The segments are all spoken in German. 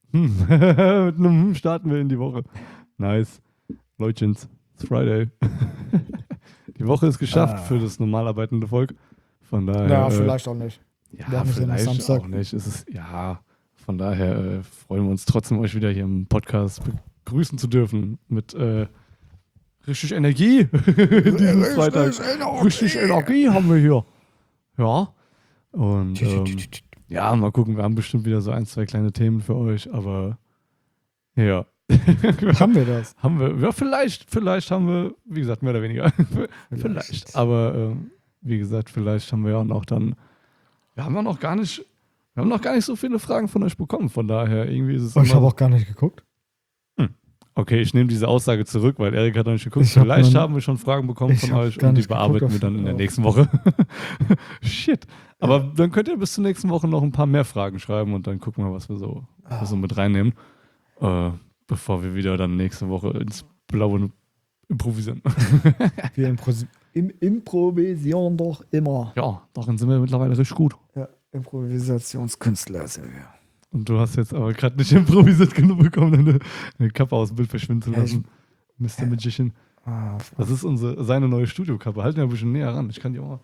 Mit einem starten wir in die Woche. Nice. Leutchens, it's Friday. Die Woche ist geschafft für das normal arbeitende Volk. Von daher. Ja, vielleicht auch nicht. Ja, Wir haben es ja noch vielleicht Samstag. auch nicht. Es ist, ja, von daher freuen wir uns trotzdem, euch wieder hier im Podcast begrüßen zu dürfen. Mit richtig Energie. Diesen Freitag. Richtig Energie haben wir hier. Ja. Und ja, mal gucken, wir haben bestimmt wieder so 1, 2 kleine Themen für euch, aber ja. Haben wir das? Haben wir, ja, vielleicht haben wir, wie gesagt, mehr oder weniger. Vielleicht. Aber wie gesagt, vielleicht haben wir ja auch dann, wir haben noch gar nicht so viele Fragen von euch bekommen, von daher irgendwie ist es Ich habe auch gar nicht geguckt. Okay, ich nehme diese Aussage zurück, weil Erik hat noch nicht geguckt. Ich hab Vielleicht noch- haben wir schon Fragen bekommen von hab euch gar und die nicht geguckt bearbeiten wir auf- dann in der auf- nächsten Woche. Shit. Aber dann könnt ihr bis zur nächsten Woche noch ein paar mehr Fragen schreiben und dann gucken wir, was wir so mit reinnehmen, bevor wir wieder dann nächste Woche ins Blaue improvisieren. Wir improvisieren doch immer. Ja, darin sind wir mittlerweile richtig gut. Ja, Improvisationskünstler sind wir. Und du hast jetzt aber gerade nicht improvisiert genug bekommen, deine Kappe aus dem Bild verschwinden zu Ja, lassen. Mr. Magician. Das ist seine neue Studiokappe. Halt ihn ein bisschen näher ran. Ich kann die auch mal.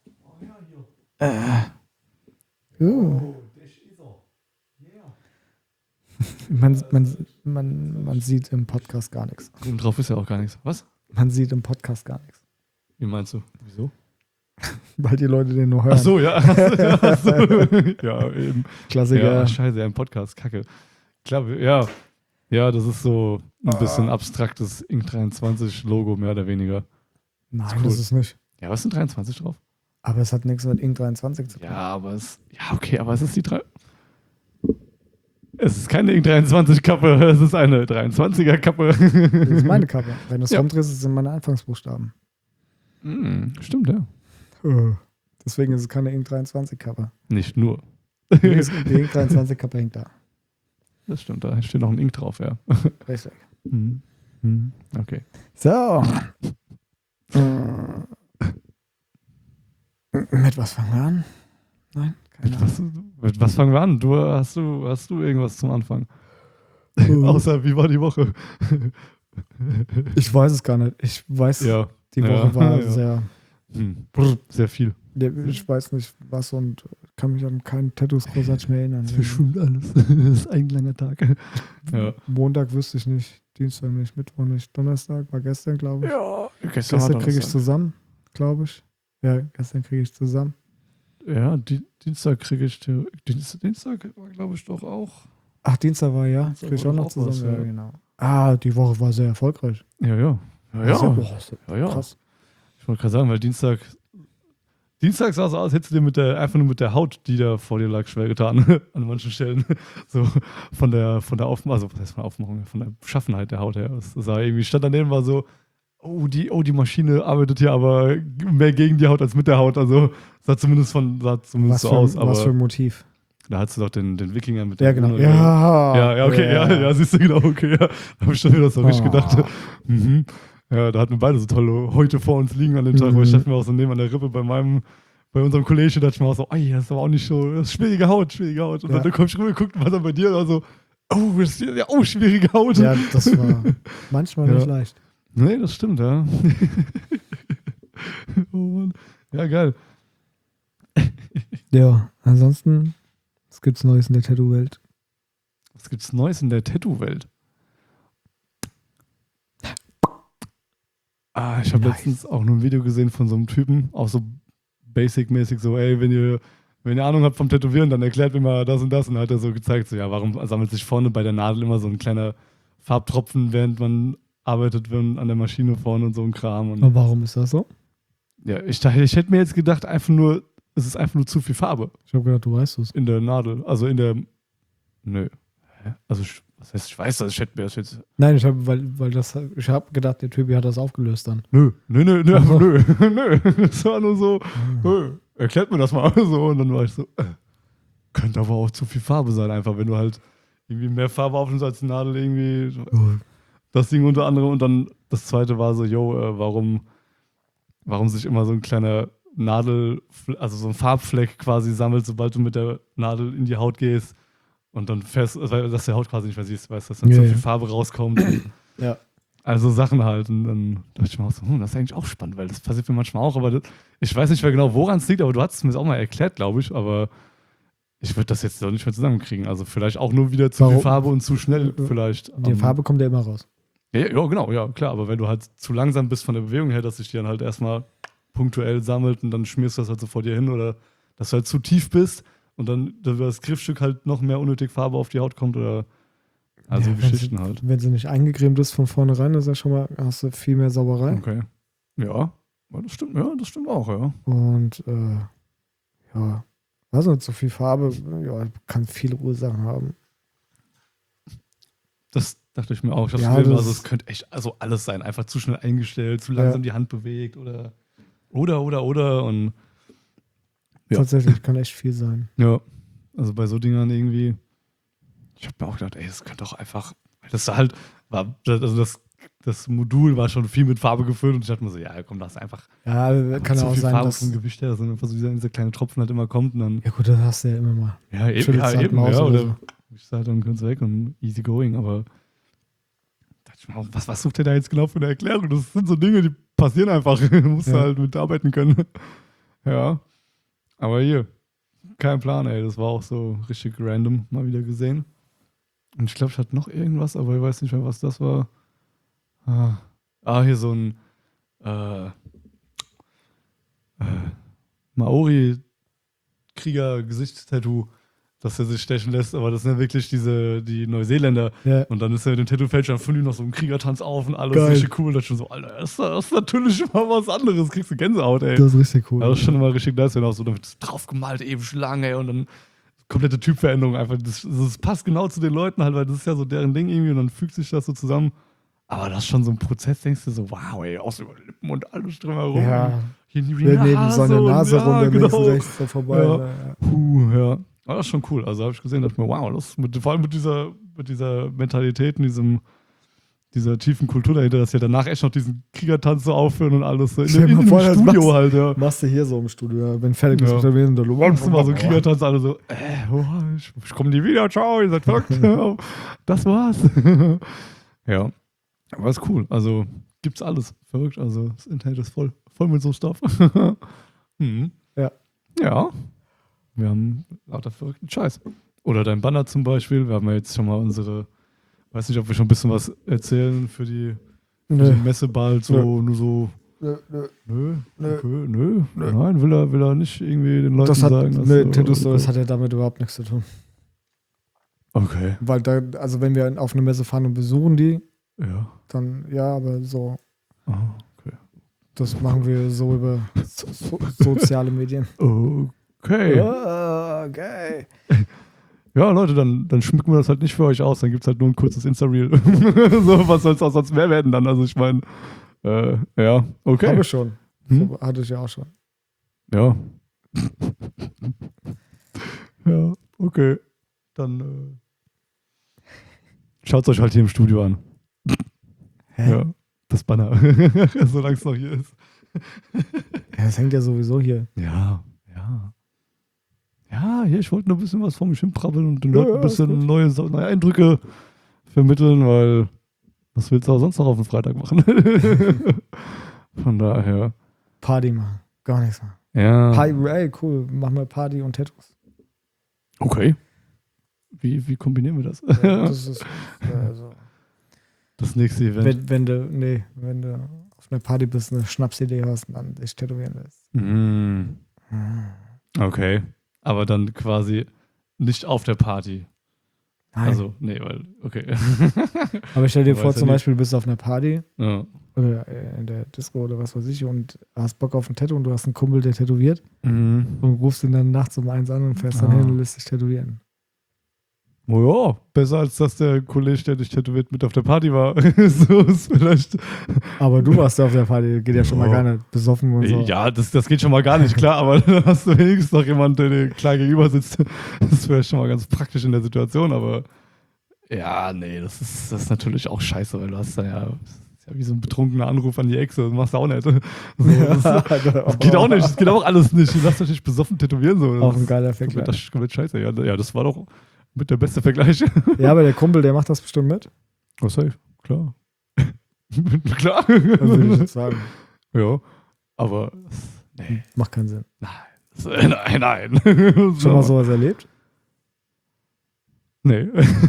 Man sieht im Podcast gar nichts. Oben drauf ist ja auch gar nichts. Was? Man sieht im Podcast gar nichts. Wie meinst du? Wieso? Weil die Leute den nur hören. Ach so, ja. Ach so. Ja, eben. Klassiker. Ja, scheiße, ja, im Podcast, kacke. Klar, ja. Ja, das ist so ein bisschen abstraktes Ink 23 Logo, mehr oder weniger. Nein, cool. das ist nicht. Ja, was sind 23 drauf? Aber es hat nichts mit Ink 23 zu tun. Ja, aber es ist die 3. Es ist keine Ink 23 Kappe, es ist eine 23er Kappe. Das ist meine Kappe. Wenn du es Ja. rumdrehst, sind meine Anfangsbuchstaben. Stimmt, ja. Deswegen ist es keine Ink 23 Kappe. Nicht nur. Die Ink 23 Kappe hängt da. Das stimmt, da steht noch ein Ink drauf, ja. Richtig. Okay. So. Mit was fangen wir an? Nein? Keine Ahnung. Mit was fangen wir an? Hast du irgendwas zum Anfang? Außer, wie war die Woche? Ich weiß es gar nicht. Ich weiß, Ja. die Woche war sehr. Sehr viel. Ich weiß nicht was und kann mich an keine Tattoos großartig mehr erinnern. Verschwimmt alles. Das ist ein langer Tag. Ja. Montag wüsste ich nicht, Dienstag nicht, Mittwoch nicht, Donnerstag war gestern, glaube ich. Ja, Gestern kriege ich zusammen, glaube ich. Ja, gestern kriege ich zusammen. Ja, Dienstag kriege ich. Dienstag war, glaube ich, doch auch. Ach, Dienstag war ja. Dienstag Kriege ich war auch noch auch was, zusammen. ja. Ja, genau. Ah, die Woche war sehr erfolgreich. Ja. Ja. Krass. Ich wollte gerade sagen, weil Dienstag sah es aus, hättest du dir einfach nur mit der Haut, die da vor dir lag, schwer getan. An manchen Stellen. So von der Aufmachung, also was heißt von der Aufmachung, von der Beschaffenheit der Haut her. Es sah irgendwie, stand daneben, war so, die Maschine arbeitet hier aber mehr gegen die Haut als mit der Haut. Also sah zumindest so aus. Aber was für ein Motiv? da hattest du doch den Wikinger mit Ja, der genau. Rune. Ja, Okay, ja, siehst du, genau, okay, ja. Da habe ich schon wieder so richtig gedacht. Ja, da hatten wir beide so tolle Häute vor uns liegen an dem Tag, weil ich dachte mir auch so neben an der Rippe bei unserem Kollegen, dachte ich mir auch so, das ist aber auch nicht so, das ist schwierige Haut. Und dann komm ich rüber, geguckt, was dann bei dir war so, schwierige Haut. Ja, das war manchmal nicht leicht. Nee, das stimmt, ja. Oh Mann. Ja, geil. Ja, ansonsten, was gibt's Neues in der Tattoo-Welt? Was gibt's Neues in der Tattoo-Welt? Ich habe letztens auch nur ein Video gesehen von so einem Typen, auch so basic-mäßig so, ey, wenn ihr Ahnung habt vom Tätowieren, dann erklärt mir mal das und das. Und dann hat er so gezeigt, so, ja, warum sammelt sich vorne bei der Nadel immer so ein kleiner Farbtropfen, während man arbeitet an der Maschine vorne und so ein Kram. Und Und warum ist das so? ja, ich hätte mir jetzt gedacht, es ist einfach nur zu viel Farbe Ich habe gedacht, du weißt es. in der Nadel. Also in der. Nö. Hä? Also, was heißt, ich weiß das, ich hätte mir das jetzt. Nein, ich habe gedacht, der Typ hat das aufgelöst dann. Nö. Also. Nö. Das war nur so, erklärt mir das mal so. Und dann war ich so, könnte aber auch zu viel Farbe sein, einfach, wenn du halt irgendwie mehr Farbe aufnimmst als die Nadel irgendwie. Das Ding unter anderem. Und dann das zweite war so, warum sich immer so ein kleiner also so ein Farbfleck quasi sammelt, sobald du mit der Nadel in die Haut gehst. und dann fährst, weil dass der Haut quasi nicht mehr siehst, weißt du, dass dann Ja, so ja. viel Farbe rauskommt. Ja. Also Sachen halt. Und dann dachte ich mir auch so, das ist eigentlich auch spannend, weil das passiert mir manchmal auch, aber ich weiß nicht mehr genau, woran es liegt, aber du hast es mir auch mal erklärt, glaube ich, aber ich würde das jetzt doch nicht mehr zusammenkriegen. Also vielleicht auch nur wieder zu viel Warum? Farbe und zu schnell vielleicht. Die Farbe kommt ja immer raus. Ja, genau, ja, klar, aber wenn du halt zu langsam bist von der Bewegung her, dass sich die dann halt erstmal punktuell sammelt und dann schmierst du das halt so vor dir hin oder dass du halt zu tief bist und dann über das Griffstück halt noch mehr unnötig Farbe auf die Haut kommt oder also Ja, Geschichten halt. Wenn sie nicht eingecremt ist von vornherein, ist ja schon mal, hast du viel mehr Sauberei. Okay. Ja, das stimmt auch, ja. Und ja, weiß nicht, so viel Farbe, ja, kann viele Ursachen haben. Das dachte ich mir auch. Ich hab's Ja, gelesen, das- also es könnte echt also alles sein. Einfach zu schnell eingestellt, zu langsam die Hand bewegt oder und ja. Tatsächlich, kann echt viel sein. Ja, also bei so Dingern irgendwie, ich habe mir auch gedacht, ey, das könnte doch einfach, weil das da halt war, also das Modul war schon viel mit Farbe gefüllt und ich dachte mir so, ja komm, das ist einfach Ja, kann zu ja auch viel sein, Farbe dass. vom Gewicht her, dass dann einfach so dieser kleine Tropfen halt immer kommt und dann, Ja, gut, das hast du ja immer mal. ja eben, Schüttelst halt Maus ja, oder oder so. ich sag, dann können sie weg und easy going, aber dachte ich mir auch, was sucht der da jetzt genau für eine Erklärung? Das sind so Dinge, die passieren einfach, du musst Ja. halt mitarbeiten können. Ja, aber hier, kein Plan, ey, das war auch so richtig random mal wieder gesehen. Und ich glaube, ich hatte noch irgendwas, aber ich weiß nicht mehr, was das war. Hier so ein Maori-Krieger-Gesichtstattoo, das er sich stechen lässt, aber das sind ja wirklich die Neuseeländer. Ja, Und dann ist er mit dem Tattoo-Fälscher von ihm noch so ein Kriegertanz auf und alles Geil. richtig cool. Das ist schon so, Alter, das ist natürlich mal was anderes. Kriegst du Gänsehaut, ey. das ist richtig cool. Ja, das ist schon immer richtig nice, wenn auch so damit draufgemalt, ewig lang, ey, und dann komplette Typveränderung einfach. Das passt genau zu den Leuten halt, weil das ist ja so deren Ding irgendwie und dann fügt sich das so zusammen. Aber das ist schon so ein Prozess, denkst du so, wow, ey, aus über Lippen und alles drumherum. Ja, Hier die wir neben so eine Nase und, runter, links und genau. rechts so vorbei. Ja. Ja. Ja. Aber das ist schon cool. Also habe ich gesehen, dachte mir, wow, vor allem mit dieser Mentalität und dieser tiefen Kultur dahinter, dass sie danach echt noch diesen Kriegertanz so aufführen und alles so Stell dir in mal dem vor, das Studio machst- halt, ja. Machst du hier so im Studio, wenn fertig bist Ja. mit der Wesen, da Machst du mal so einen Kriegertanz, alle so, ich komme nie wieder, ciao, ihr seid verrückt. Das war's. Ja, aber ist cool. Also gibt's alles. Verrückt. Also das Internet ist voll mit so Stuff. Mhm. Ja. Ja. Wir haben lauter verrückten Scheiß. Oder dein Banner zum Beispiel. Wir haben ja jetzt schon mal weiß nicht, ob wir schon ein bisschen was erzählen für die Messe bald. So, nur so. Nö. Okay, nö. Nein, will er nicht irgendwie den Leuten Das hat, sagen. dass nee, so- Tattoo Stories hat ja damit überhaupt nichts zu tun. Okay. Weil da, also wenn wir auf eine Messe fahren und besuchen die, Ja. dann ja, aber so, Aha, okay. das machen wir so über soziale Medien. Okay. Okay. Ja, Leute, dann schmücken wir das halt nicht für euch aus. Dann gibt es halt nur ein kurzes Insta-Reel. So, was soll es auch sonst mehr werden dann? Also ich meine, ja, okay. Habe ich schon. Hm? So, hatte ich ja auch schon. Ja. Ja, okay. Dann schaut es euch halt hier im Studio an. Hä? Ja, das Banner. Solange es noch hier ist. Ja, das hängt ja sowieso hier. Ja. Ja, hier, ich wollte nur ein bisschen was vor mich hinprabbeln und den Ja, Leuten ein ist bisschen neue Eindrücke vermitteln, weil was willst du auch sonst noch auf dem Freitag machen? Von daher. Party machen. Gar nichts machen. Ja. Party, ey, cool. Machen wir Party und Tattoos. Okay. Wie kombinieren wir das? Ja, das ist also, Das nächste Event. wenn du auf einer Party bist, eine Schnapsidee hast und dann dich tätowieren lässt. Mm. Okay. Aber dann quasi nicht auf der Party. Nein. Also, nee, weil, okay. Aber stell dir Man vor, weiß ja zum nie. Beispiel, du bist auf einer Party Ja. oder in der Disco oder was weiß ich und hast Bock auf ein Tattoo und du hast einen Kumpel, der tätowiert Mhm. und rufst ihn dann nachts um 1 an und fährst dann hin und lässt dich tätowieren. Oh ja, besser als dass der Kollege, der dich tätowiert, mit auf der Party war. So ist vielleicht. Aber du warst ja auf der Party, geht ja schon mal Ja. gar nicht besoffen und so. Ja, das geht schon mal gar nicht klar, aber dann hast du wenigstens noch jemanden, der dir klar gegenüber sitzt. Das ist vielleicht schon mal ganz praktisch in der Situation, aber ja, nee, das ist natürlich auch scheiße, weil du hast dann ja, das ist ja wie so ein betrunkener Anruf an die Echse, das machst du auch nicht. So, das geht auch nicht, das geht auch alles nicht. Du lass dich nicht besoffen tätowieren. So. Auch ein geiler Das Vergleich. ist komplett scheiße. Ja, das war doch Mit der beste Vergleich. Ja, aber der Kumpel, der macht das bestimmt mit. Oh, safe, klar. Klar. Das würde ich jetzt sagen. Ja, aber nee. Macht keinen Sinn. Nein. Schon mal sowas erlebt? Nee.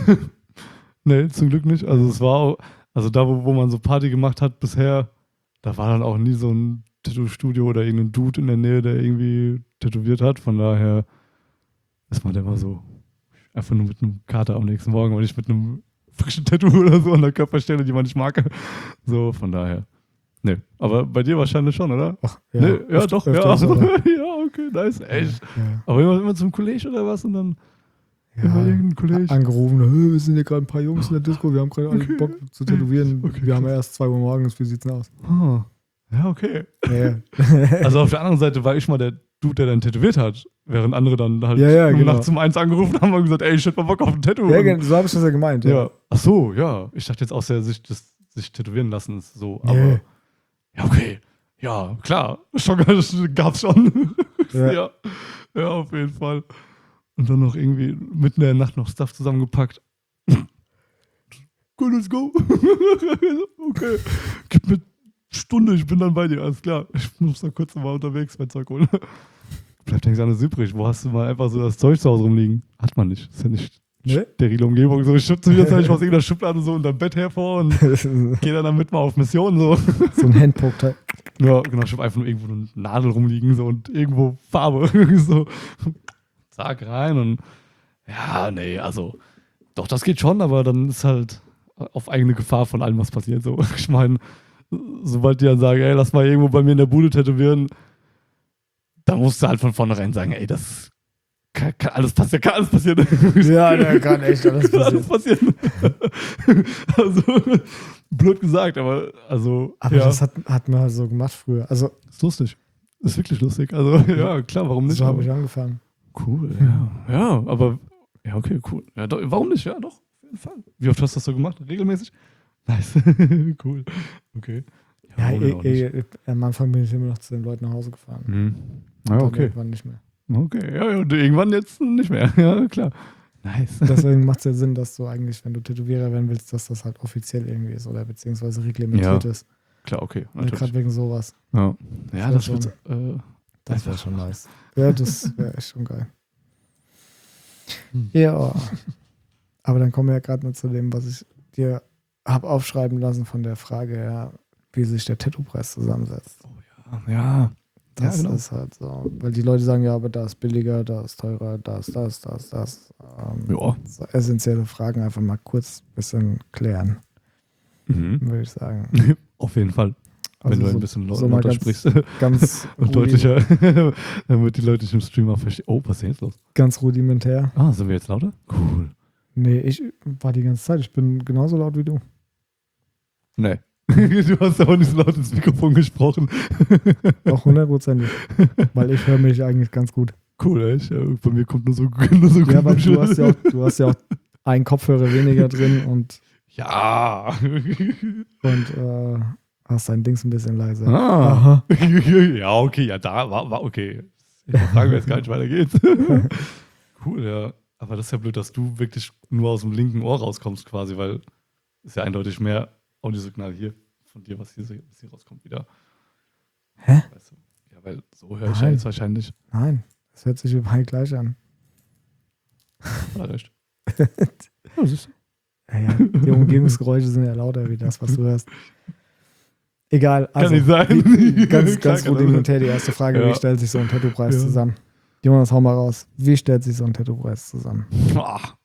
Nee, zum Glück nicht. Also es war auch, also da, wo man so Party gemacht hat bisher, da war dann auch nie so ein Tattoo-Studio oder irgendein Dude in der Nähe, der irgendwie tätowiert hat. Von daher ist man immer so einfach nur mit einem Kater am nächsten Morgen und nicht mit einem frischen Tattoo oder so an der Körperstelle, die man nicht mag. So, von daher. Nee, aber bei dir wahrscheinlich schon, oder? Ach, ja, Nee, ja, doch, ja. öfters, oder? Ja, okay, nice, echt. Ja. Aber immer zum College oder was und dann Ja, immer irgendein College. angerufen, wir sind hier gerade ein paar Jungs in der Disco, wir haben gerade alle Bock zu tätowieren. Okay, wir haben krass. erst 2 Uhr morgens, wie sieht's denn aus? Ah, ja, okay. Ja, Also auf der anderen Seite war ich mal der Dude, der dann tätowiert hat, während andere dann halt Ja, genau. nachts um 1 angerufen haben und gesagt, ey, ich hätte mal Bock auf ein Tattoo. ja, Und- so habe ich das ja gemeint. ja. Ach so, ja. Ich dachte jetzt aus der Sicht sich tätowieren lassen ist so, aber Nee. ja, okay. Ja, klar. Gab's schon. Ja. Ja, auf jeden Fall. Und dann noch irgendwie mitten in der Nacht noch Stuff zusammengepackt. Cool, let's go. Okay. Gib mir Stunde, ich bin dann bei dir, alles klar. Ich muss da kurz mal unterwegs mein Zeug holen. Bleibt nichts anderes übrig. Wo hast du mal einfach so das Zeug zu Hause rumliegen? Hat man nicht. Ist ja nicht Ne? sterile Umgebung. So, ich schütze mir jetzt aus irgendeiner Schublade so unterm Bett hervor und so gehe dann damit mal auf Mission. So. ein Handpoke. Ja, genau, ich habe einfach nur irgendwo eine Nadel rumliegen so, und irgendwo Farbe. So. Zack, rein und ja, nee, also doch, das geht schon, aber dann ist halt auf eigene Gefahr von allem, was passiert. So. Ich meine, sobald die dann sagen, ey, lass mal irgendwo bei mir in der Bude tätowieren, da musst du halt von vornherein sagen, ey, das kann alles passieren, kann alles passieren. Ja, da kann echt alles Kann alles passieren. passieren. Also, blöd gesagt, aber also, Aber ja, das hat man halt so gemacht früher. Also, ist lustig. Ist wirklich lustig. Also, ja, klar, warum nicht? so habe Aber- ich angefangen. Cool, ja. Ja, aber, ja, okay, cool. Ja, doch, warum nicht? Ja, doch, auf jeden Fall. Wie oft hast du das so gemacht? Regelmäßig? Nice. Cool. Okay. Ja, warum denn auch nicht? am Anfang bin ich immer noch zu den Leuten nach Hause gefahren. Mhm. Ja, Dann okay. irgendwann nicht mehr. Okay, ja, und irgendwann jetzt nicht mehr. Ja, klar. Nice. Deswegen macht es ja Sinn, dass du eigentlich, wenn du Tätowierer werden willst, dass das halt offiziell irgendwie ist oder beziehungsweise reglementiert Ja, ist. Klar, okay. Gerade Natürlich. wegen sowas. Ja, ja Das das wär wird. Das wäre schon nice. Ja, das wäre echt schon geil. Hm. Ja. Aber dann kommen wir ja gerade mal zu dem, was ich dir habe aufschreiben lassen von der Frage, ja, wie sich der Tattoo-Preis zusammensetzt. Ja. Das Ja, genau. ist halt so. Weil die Leute sagen, ja, aber da ist billiger, da ist teurer, da ist das. Ja. So essentielle Fragen einfach mal kurz ein bisschen klären, Mhm. würde ich sagen. Auf jeden Fall. Wenn du ein bisschen so mal lauter ganz, sprichst ganz, und deutlicher, damit die Leute dich im Stream auch verstehen. Oh, was ist denn jetzt los? ganz rudimentär. Ah, sind wir jetzt lauter? Cool. Nee, ich war die ganze Zeit. Ich bin genauso laut wie du. Nee. Du hast auch nicht so laut ins Mikrofon gesprochen. Auch 100%. Weil ich höre mich eigentlich ganz gut. Cool, echt? Ja, bei mir kommt nur so Ja, aber Geräusche. du hast ja auch einen Kopfhörer weniger drin und Ja. hast dein Dings ein bisschen leiser. Ah. Ja, okay, ja, da war okay. Ich frage mir jetzt gar nicht weiter geht's. Cool, ja. Aber das ist ja blöd, dass du wirklich nur aus dem linken Ohr rauskommst quasi, weil ist ja eindeutig mehr Audiosignal hier von dir, was hier rauskommt wieder. Hä? Weißt du? Ja, weil so höre ich ja Nein. jetzt wahrscheinlich. Nein, das hört sich überall gleich an. Hat er recht. Ja, siehst du. Ja, die Umgebungsgeräusche sind ja lauter wie das, was du hörst. Egal. Also, Kann nicht sein. Ganz, Klar ganz kann das rudimentär die erste Frage. Ja. Wie stellt sich so ein Tattoo-Preis Ja. zusammen? Jonas, hau mal raus. Wie stellt sich so ein Tattoo-Preis zusammen? Ach.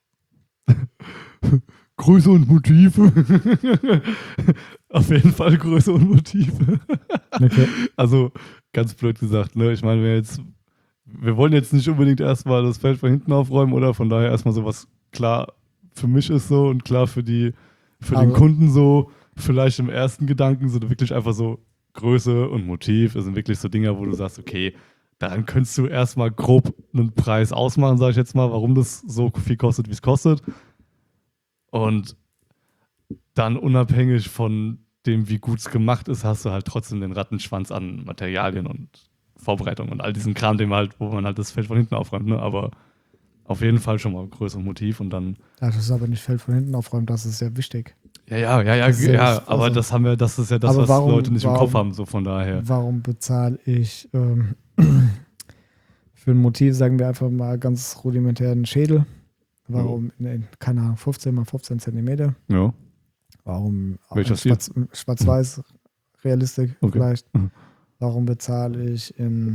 Größe und Motive. Auf jeden Fall Größe und Motive. Okay. Also, ganz blöd gesagt, ne? Ich meine, wir wollen jetzt nicht unbedingt erstmal das Feld von hinten aufräumen, oder? Von daher erstmal so, was klar für mich ist so und klar für den Also- Kunden so, vielleicht im ersten Gedanken so wirklich einfach so Größe und Motiv. Das sind wirklich so Dinger, wo du sagst, okay, daran könntest du erstmal grob einen Preis ausmachen, sage ich jetzt mal, warum das so viel kostet, wie es kostet. Und dann unabhängig von dem, wie gut es gemacht ist, hast du halt trotzdem den Rattenschwanz an Materialien und Vorbereitung und all diesen Kram, wo man halt das Feld von hinten aufräumt. Ne? Aber auf jeden Fall schon mal ein größeres Motiv und dann. Ja, das ist aber nicht Feld von hinten aufräumen, das ist sehr wichtig. Ja, Das ist ja nicht- aber also- das ist ja das, Aber was warum- Leute nicht im Kopf warum- haben, so von daher. Warum bezahle ich für ein Motiv, sagen wir einfach mal ganz rudimentär, einen Schädel? Warum, keine Ahnung, 15 mal 15 Zentimeter? Ja. Warum Welcher Stil? Schwarz-Weiß Realistik Okay. vielleicht? Mhm. Warum bezahle ich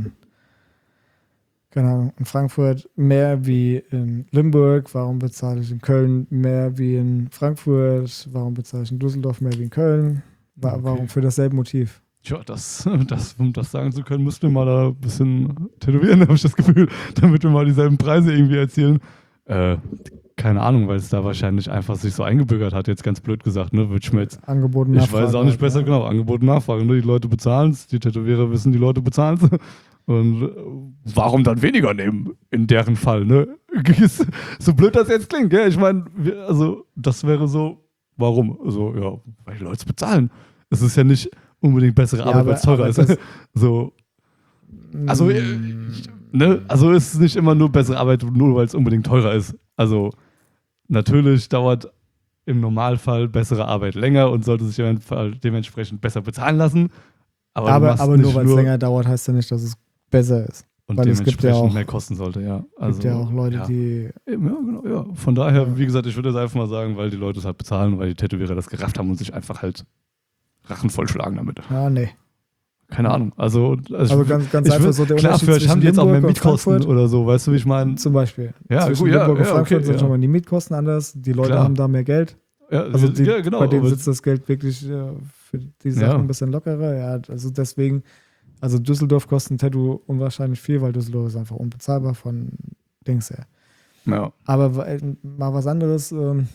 keine Ahnung, in Frankfurt mehr wie in Limburg? Warum bezahle ich in Köln mehr wie in Frankfurt? Warum bezahle ich in Düsseldorf mehr wie in Köln? Okay. Warum für dasselbe Motiv? Tja, um das sagen zu können, müssten wir mal da ein bisschen tätowieren, habe ich das Gefühl, damit wir mal dieselben Preise irgendwie erzielen. Keine Ahnung, weil es da wahrscheinlich einfach sich so eingebürgert hat, jetzt ganz blöd gesagt, ne? Würde ich mir jetzt. Angebot und Ich Nachfrage weiß auch nicht halt, besser, ne? genau. Angebot und Nachfrage. Ne? Die Leute bezahlen es, die Tätowierer wissen, die Leute bezahlen es. Und warum dann weniger nehmen in deren Fall? Ne? So blöd das jetzt klingt, gell? Ich meine, also das wäre so, warum? Also, ja, weil die Leute es bezahlen. Es ist ja nicht unbedingt bessere Ja, Arbeit, weil es teurer aber ist. das- So, also, ne? Also ist es nicht immer nur bessere Arbeit, nur weil es unbedingt teurer ist. Also natürlich dauert im Normalfall bessere Arbeit länger und sollte sich dementsprechend besser bezahlen lassen. Aber, du machst aber nicht nur weil es länger dauert, heißt ja nicht, dass es besser ist. und weil es gibt dementsprechend ja auch- mehr kosten sollte, ja. Es Also, gibt ja auch Leute, ja. die. Eben, ja, genau, ja. Von daher, Ja. wie gesagt, ich würde jetzt einfach mal sagen, weil die Leute es halt bezahlen, weil die Tätowierer das gerafft haben und sich einfach halt Rachen vollschlagen damit. Ja, nee. Keine Ahnung. Also Aber ganz ich einfach will- so der klar, Unterschied vielleicht haben die jetzt auch mehr Limburg und Mietkosten Frankfurt. oder so, weißt du, wie ich meine? Zum Beispiel. Ja, Zwischen gut, ja, Limburg und ja, Frankfurt okay, sind ja. schon mal die Mietkosten anders. Die Leute Klar. haben da mehr Geld. Ja, Also ja, genau. bei denen aber- sitzt das Geld wirklich für die Sachen Ja. ein bisschen lockerer. Ja, also deswegen, also Düsseldorf kostet ein Tattoo unwahrscheinlich viel, weil Düsseldorf ist einfach unbezahlbar von Dings her. ja. Aber mal was anderes.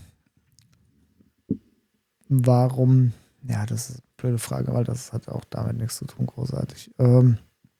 Warum? Ja, das ist eine blöde Frage, weil das hat auch damit nichts zu tun, großartig. Ein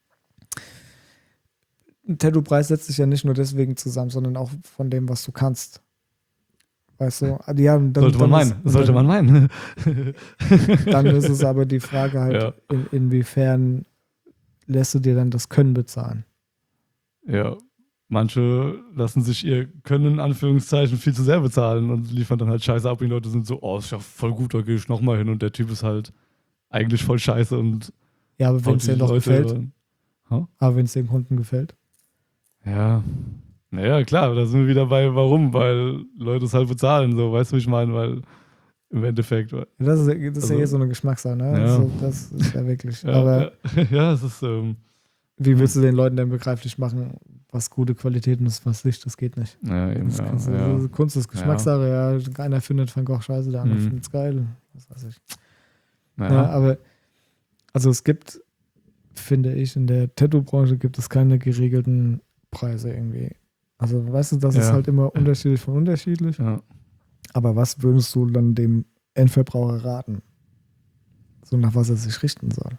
Tattoo-Preis setzt sich ja nicht nur deswegen zusammen, sondern auch von dem, was du kannst. Weißt du? Ja, dann, Sollte man meinen. Sollte man meinen. Dann ist es aber die Frage halt, Ja. inwiefern lässt du dir dann das Können bezahlen? Ja, manche lassen sich ihr Können in Anführungszeichen viel zu sehr bezahlen und liefern dann halt Scheiße ab und die Leute sind so, oh, ist ja voll gut, da gehe ich nochmal hin und der Typ ist halt eigentlich voll scheiße und Ja, aber wenn haut es dir die doch Leute gefällt, über- aber wenn es dem Kunden gefällt. Ja, naja, klar, da sind wir wieder bei warum, weil Leute es halt bezahlen, so, weißt du, wie ich meine, weil im Endeffekt, ja, Das ist ja Also- eh so eine Geschmackssache, ne? Ja. Also, das ist ja wirklich. Aber ja, es ist, wie willst du den Leuten denn begreiflich machen, was gute Qualität ist, was nicht? Das geht nicht. ja, eben, Das ja, kannst du, ja. also Kunst ist Geschmackssache, ja. Einer findet Van Gogh scheiße, der andere Mhm. findet es geil. Was weiß ich. Naja. Ja, aber also es gibt, finde ich, in der Tattoo-Branche gibt es keine geregelten Preise irgendwie. Also weißt du, das ist Ja. halt immer unterschiedlich von unterschiedlich. Ja. Aber was würdest du dann dem Endverbraucher raten? So nach was er sich richten soll.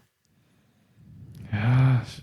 Ja,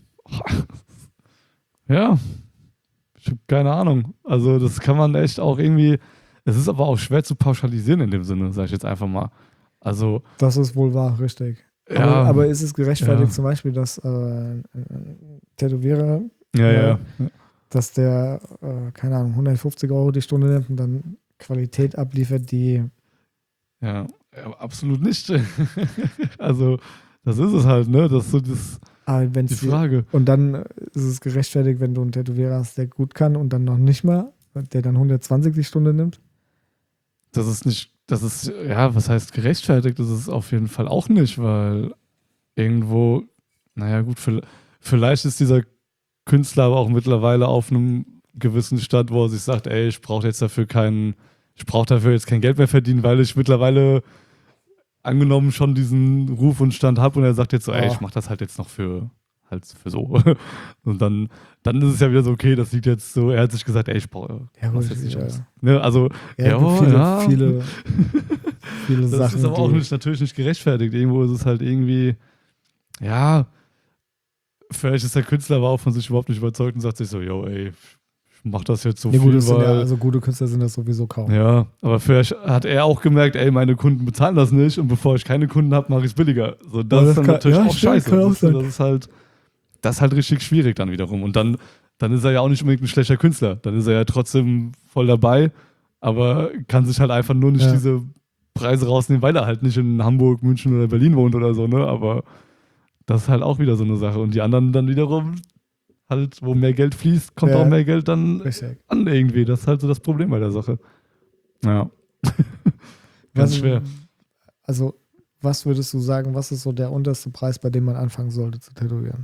ja, ich habe keine Ahnung. Also das kann man echt auch irgendwie, es ist aber auch schwer zu pauschalisieren in dem Sinne, sage ich jetzt einfach mal. Also, Das ist wohl wahr, richtig. ja, Aber ist es gerechtfertigt Ja. zum Beispiel, dass ein Tätowierer, ja. dass der, keine Ahnung, 150 € die Stunde nimmt und dann Qualität abliefert, die Ja, absolut nicht. Also, das ist es halt, ne? Das ist so die wenn's Frage. und dann ist es gerechtfertigt, wenn du einen Tätowierer hast, der gut kann und dann noch nicht mal, der dann 120 die Stunde nimmt. Das ist nicht, das ist, ja, was heißt gerechtfertigt? Das ist auf jeden Fall auch nicht, weil irgendwo, naja, gut, vielleicht ist dieser Künstler aber auch mittlerweile auf einem gewissen Stand, wo er sich sagt, ey, ich brauche dafür jetzt kein Geld mehr verdienen, weil ich mittlerweile angenommen schon diesen Ruf und Stand habe und er sagt jetzt so, ey, Ja. ich mache das halt jetzt noch für so. Und dann ist es ja wieder so, okay, das liegt jetzt so, er hat sich gesagt, ey, ich brauche Ja, das gut, jetzt nicht ja. aus. Ne, also, Ja, ja, viele das Sachen. ist aber auch die- natürlich nicht gerechtfertigt. Irgendwo ist es halt irgendwie, ja, vielleicht ist der Künstler aber auch von sich überhaupt nicht überzeugt und sagt sich so, yo, ey, ich mach das jetzt so Ja, gut, viel, das sind ja, weil... also gute Künstler sind das sowieso kaum. Ja, aber vielleicht hat er auch gemerkt, ey, meine Kunden bezahlen das nicht und bevor ich keine Kunden habe, mache ich es billiger. So, das das ist dann kann- natürlich ja, auch stimmt, scheiße. kann auch Das ist sein. halt richtig schwierig dann wiederum. Und dann dann ist er ja auch nicht unbedingt ein schlechter Künstler. Dann ist er ja trotzdem voll dabei, aber kann sich halt einfach nur nicht diese Preise rausnehmen, weil er halt nicht in Hamburg, München oder Berlin wohnt oder so, ne? Aber das ist halt auch wieder so eine Sache. Und die anderen dann wiederum, halt, wo mehr Geld fließt, kommt auch mehr Geld dann an irgendwie. Das ist halt so das Problem bei der Sache. Ja. Ganz schwer. Also, was würdest du sagen, was ist so der unterste Preis, bei dem man anfangen sollte zu tätowieren?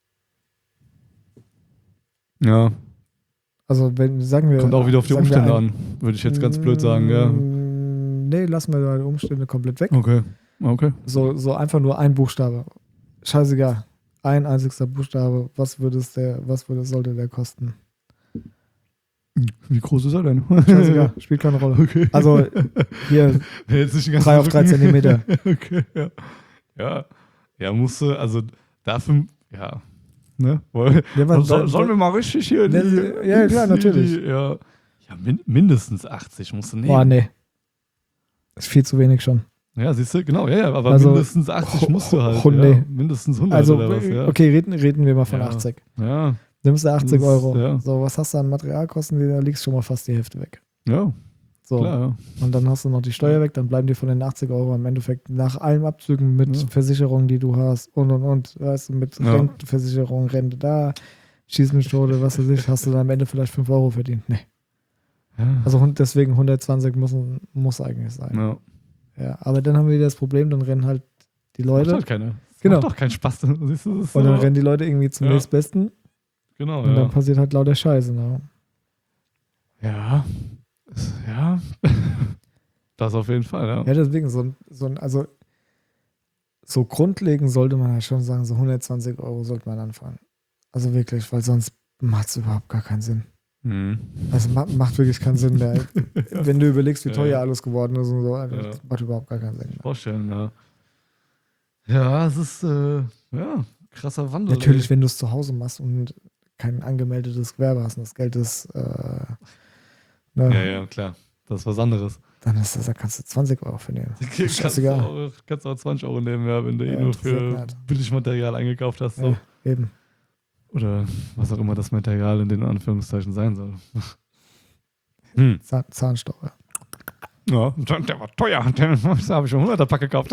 Ja. Also, sagen wir. Kommt auch wieder auf die Umstände an, würde ich jetzt ganz blöd sagen, ja. Nee, lassen wir die Umstände komplett weg. Okay. So einfach nur ein Buchstabe. Scheißegal. Ein einzigster Buchstabe. Was sollte der kosten? Wie groß ist er denn? Scheißegal, spielt keine Rolle. Okay. Also hier 3 auf 3 Zentimeter. Okay, ja. Ja, musste, also dafür, ja. Ne? Sollen wir mal richtig hier? Ja, klar, natürlich. Ja, mindestens 80 musst du nehmen. Boah, nee. Ist viel zu wenig schon. Ja, siehst du, genau, ja, aber also, mindestens 80 musst du halt. Nee. Mindestens 100 also, oder was, ja. Okay, reden wir mal von 80. Ja. Nimmst du 80 Euro. Ja. So, was hast du an Materialkosten? Da liegst schon mal fast die Hälfte weg. Ja. So. Klar, ja. Und dann hast du noch die Steuer weg, dann bleiben dir von den 80 Euro im Endeffekt nach allen Abzügen mit Versicherungen, die du hast und, weißt du, mit Rentenversicherung, Rente da, Schieß mich tot, was weiß ich, hast du dann am Ende vielleicht 5 Euro verdient. Nee. Ja. Also deswegen 120 muss eigentlich sein. Ja, aber dann haben wir wieder das Problem, dann rennen halt die Leute. Macht halt keiner. Genau. Macht doch keinen Spaß. Siehst du, und dann rennen die Leute irgendwie zum nächstbesten. Genau, und dann passiert halt lauter Scheiße. Ne? Ja. Das auf jeden Fall, ja. Ja, deswegen, so grundlegend sollte man halt schon sagen, so 120 Euro sollte man anfangen. Also wirklich, weil sonst macht es überhaupt gar keinen Sinn. Also macht wirklich keinen Sinn mehr. Wenn du überlegst, wie teuer alles geworden ist und so, das macht überhaupt gar keinen Sinn mehr. Vorstellen, ja. Ja, es ist, krasser Wandel. Natürlich, wenn du es zu Hause machst und kein angemeldetes Gewerbe hast und das Geld ist, ja, klar. Das ist was anderes. Dann da kannst du 20 Euro für nehmen. Kannst auch 20 Euro nehmen, ja, wenn du nur für Billigmaterial eingekauft hast. So. Ja, eben. Oder was auch immer das Material in den Anführungszeichen sein soll. Zahnstocher. Ja, der war teuer. Da habe ich schon 100er-Pack gekauft.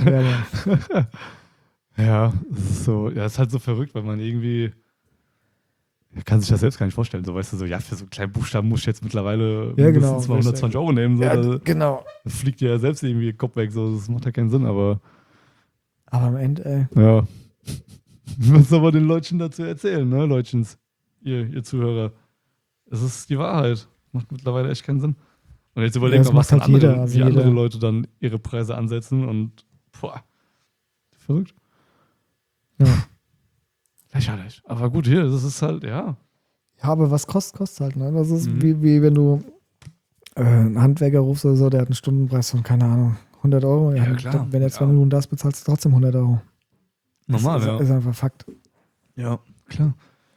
Ja, das ist so, ja, ist halt so verrückt, weil man irgendwie kann sich das selbst gar nicht vorstellen. So, weißt du, so, ja, für so einen kleinen Buchstaben muss ich jetzt mittlerweile mindestens mal 120 Euro nehmen. So, ja, genau. Das fliegt ja selbst irgendwie den Kopf weg. So, das macht ja keinen Sinn, aber am Ende, ey. Ja. Was aber den Leutchen dazu erzählen, ne, Leutchens, ihr Zuhörer. Es ist die Wahrheit. Macht mittlerweile echt keinen Sinn. Und jetzt überlegen wir, was halt andere Leute dann ihre Preise ansetzen und verrückt. Ja. Lächerlich. Aber gut, hier, das ist halt, ja. Ja, aber was kostet halt, ne? Das ist wie wenn du einen Handwerker rufst oder so, der hat einen Stundenpreis von, keine Ahnung, 100 Euro. Ja, klar. Wenn er 2 Minuten das bezahlst du trotzdem 100 Euro. Normal, das ist einfach Fakt. Ja, klar.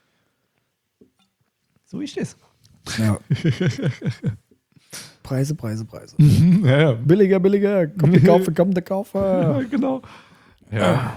So ist es. Ja. Preise. Ja. Billiger. Kommt der Kaufer. Ja, genau. Ja.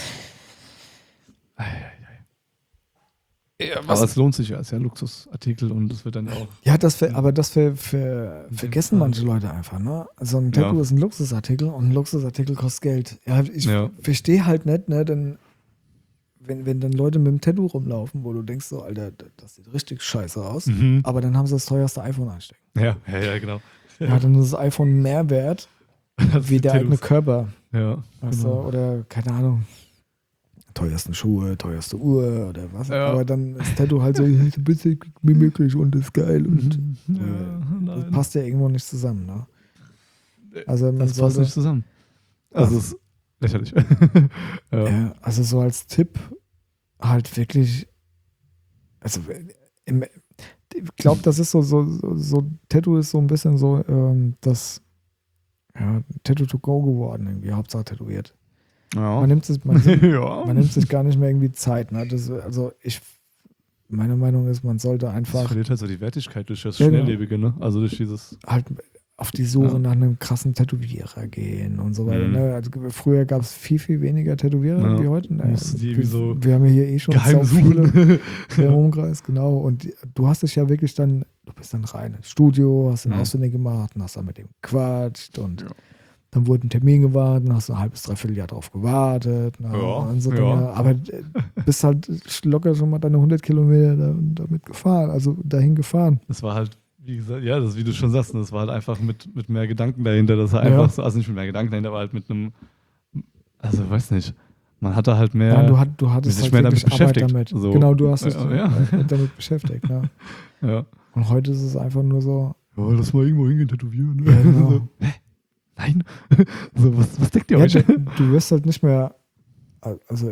Ja, aber es lohnt sich ja, es ist ja ein Luxusartikel und es wird dann auch. Ja, aber das vergessen manche Leute einfach, ne? Also ein Tattoo ist ein Luxusartikel und ein Luxusartikel kostet Geld. Ja, ich verstehe halt nicht, ne? Denn wenn dann Leute mit dem Tattoo rumlaufen, wo du denkst so, Alter, das sieht richtig scheiße aus, aber dann haben sie das teuerste iPhone einstecken. Ja, genau. Ja, dann ist das iPhone mehr wert wie der eigene Körper. Ja. Weißt du? Oder, keine Ahnung, teuersten Schuhe, teuerste Uhr oder was. Ja. Aber dann ist Tattoo halt so, ein bisschen wie möglich und ist geil. Und das passt ja irgendwo nicht zusammen. Ne? Also das passt nicht zusammen. Also es ist lächerlich. Ja, also so als Tipp halt wirklich, also ich glaube, das ist so Tattoo ist so ein bisschen so das Tattoo to go geworden, irgendwie, Hauptsache tätowiert. Ja. Man nimmt sich gar nicht mehr irgendwie Zeit. Ne? Meine Meinung ist, man sollte einfach. Das verliert halt so die Wertigkeit durch das Schnelllebige, ne? Also durch dieses. Halt auf die Suche Ja. nach einem krassen Tätowierer gehen und so weiter. Mhm. Ne? Also früher gab es viel, viel weniger Tätowierer Ja. wie heute. Ne? Musst du die irgendwie so wir haben ja hier schon geheim sau viele suchen. im Umkreis, genau. Und du hast dich ja wirklich dann, du bist dann rein ins Studio, hast den Mhm. auswendig gemacht und hast dann mit dem gequatscht und Ja. dann wurde ein Termin gewartet, hast ein halbes, dreiviertel Jahr drauf gewartet. Ne? Ja, Und so ja. Dinge. Aber bist halt locker schon mal deine 100 Kilometer damit gefahren, also dahin gefahren. Das war halt, wie gesagt, ja, das, wie du schon sagst, das war halt einfach mit mehr Gedanken dahinter, dass er Ja. einfach so, also nicht mit mehr Gedanken dahinter, aber halt mit einem, also weiß nicht, man hatte halt mehr, Ja, du hattest sich halt mehr damit wirklich Arbeit beschäftigt. damit. So. Genau, du hast dich Ja. damit beschäftigt. Ja. Ja. Und heute ist es einfach nur so, Ja, lass mal irgendwo hingehen, tätowieren. ja, genau. So, hä? Nein? So, was denkt ihr Ja, euch? du wirst halt nicht mehr, also,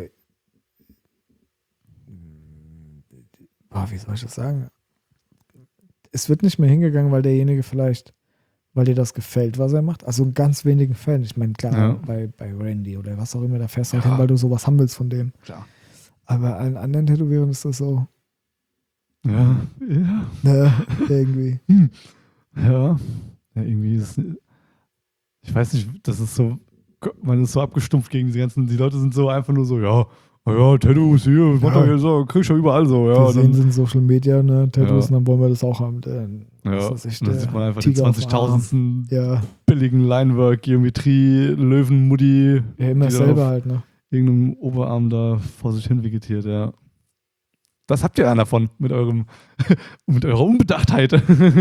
wie soll ich das sagen? Es wird nicht mehr hingegangen, weil derjenige vielleicht, weil dir das gefällt, was er macht. Also in ganz wenigen Fällen. Ich meine, klar, Ja. bei Randy oder was auch immer, da fährst du halt Ja. hin, weil du sowas haben willst von dem. Klar. Aber bei allen anderen Tätowierern ist das so, Ja. irgendwie. Ja. Ja, irgendwie ist es, ich weiß nicht, das ist so, man ist so abgestumpft gegen diese ganzen, die Leute sind so einfach nur so, ja, Tattoos hier, macht doch hier so, kriegst du überall so, ja. Wir Und sehen dann, sie in Social Media, ne, Tattoos, Ja. und dann wollen wir das auch haben. ja, Was weiß ich, und dann der sieht man einfach die Tiger auf dem 20.000. Ja, billigen Linework, Geometrie, Löwenmutti, ja, immer die da selber auf halt, ne? irgendeinem Oberarm da vor sich hin vegetiert, ja. Das habt ihr dann davon mit eurem, mit eurer Unbedachtheit.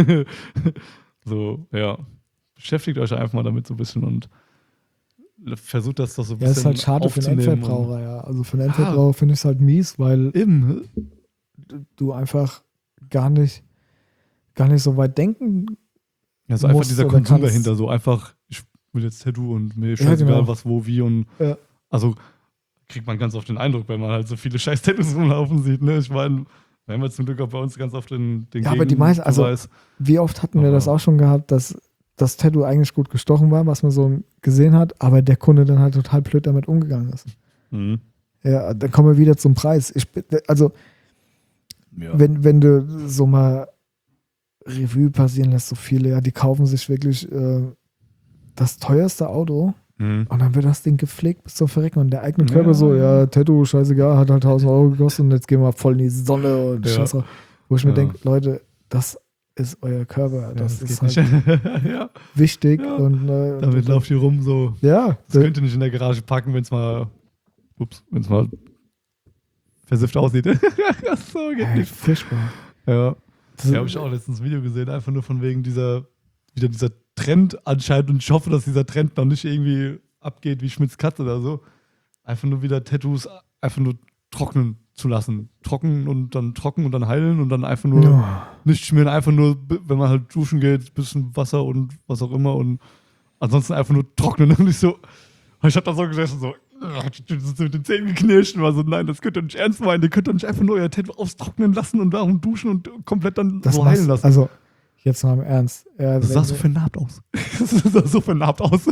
So, ja. Beschäftigt euch einfach mal damit so ein bisschen und versucht das doch so ein Ja, bisschen ist halt schade für den aufzunehmen. Endverbraucher, ja. Also für den Endverbraucher finde ich es halt mies, weil Eben. du einfach gar nicht so weit denken. Also einfach musst dieser oder Konsum kannst. dahinter, so einfach, ich will jetzt Tattoo und mir ist Ja, scheißegal, genau. was, wo, wie und Ja. also kriegt man ganz oft den Eindruck, wenn man halt so viele scheiß Tattoos rumlaufen sieht, ne? Ich meine, wir haben ja zum Glück auch bei uns ganz oft den Ja, aber die meisten, also Gegenbeweis. wie oft hatten wir Aber- das auch schon gehabt, dass das Tattoo eigentlich gut gestochen war, was man so gesehen hat, aber der Kunde dann halt total blöd damit umgegangen ist. Mhm. Ja, dann kommen wir wieder zum Preis. Also Ja. wenn du so mal Revue passieren lässt, so viele, ja, die kaufen sich wirklich das teuerste Auto Mhm. und dann wird das Ding gepflegt bis zum Verrecken und der eigene Ja, Körper so, ja. ja, Tattoo, scheißegal, hat halt 1.000 Euro gekostet und jetzt gehen wir voll in die Sonne und Ja. Scheiß drauf. Wo ich mir Ja. denke, Leute, das ist euer Körper, das geht ist nicht. halt Ja, wichtig Ja. und damit lauft ihr rum so. ja, Das könnt ihr nicht in der Garage packen, wenn es mal versifft aussieht. Ja, so geht nicht. furchtbar. Ja. Das Ja, habe ich auch letztens ein Video gesehen, einfach nur von wegen wieder dieser Trend anscheinend und ich hoffe, dass dieser Trend noch nicht irgendwie abgeht wie Schmitz Katze oder so. Einfach nur wieder Tattoos einfach nur trocknen zu lassen. Trocken und dann heilen und dann einfach nur Ja. nicht schmieren, einfach nur, wenn man halt duschen geht, bisschen Wasser und was auch immer und ansonsten einfach nur trocknen und nicht so. Ich hab da so gesessen, so mit den Zähnen geknirscht und war so, nein, das könnt ihr nicht ernst meinen, ihr könnt doch nicht einfach nur euer Tattoo austrocknen lassen und darum duschen und komplett dann Das so heilen machst, lassen. also jetzt mal im Ernst. Das sah so vernarbt aus. Das sah so vernarbt aus.